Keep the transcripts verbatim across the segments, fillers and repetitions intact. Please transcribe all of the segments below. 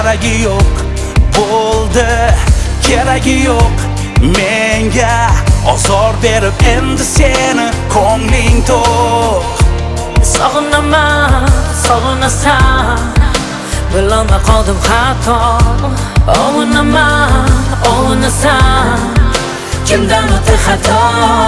keragi yo'q bo'ldi, keragi yo'q menga ozor berib endi seni ko'ngling to'q. Sog'inaman, sog'inasan, bilolmay qoldim hatto. Ovunaman, ovunasan, kimdan o'tdi xato.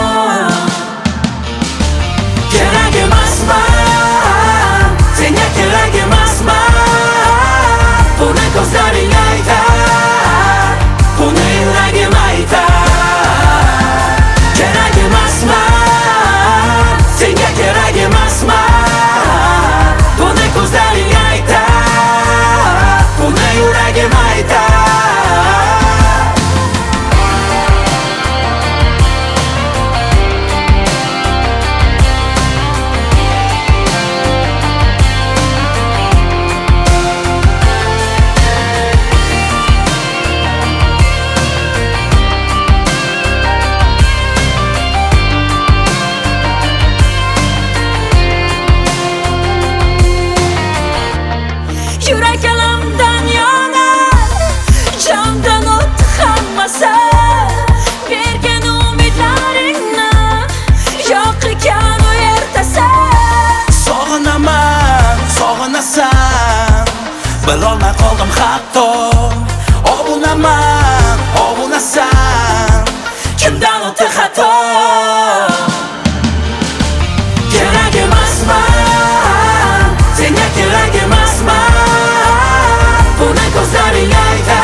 Kerak emasman, senga kerak emasman. Buni ko'zlaring aytar, buni yuragim aytar. Kerak emasman, senga kerak emasman. Buni ko'zlaring aytar, buni yuragim aytar. Yurak alamdan yonar, jondan o'tdi hammasi. Bergan umidlaringni yo'q ekan u ertasi. Sog'inaman, sog'inasan, bilolmay qoldim hatto. Ovunaman, ovunasan, kimdan o'tdi xato. Kerak emasman, senga kerak emasman. Buni ko'zlaring aytar.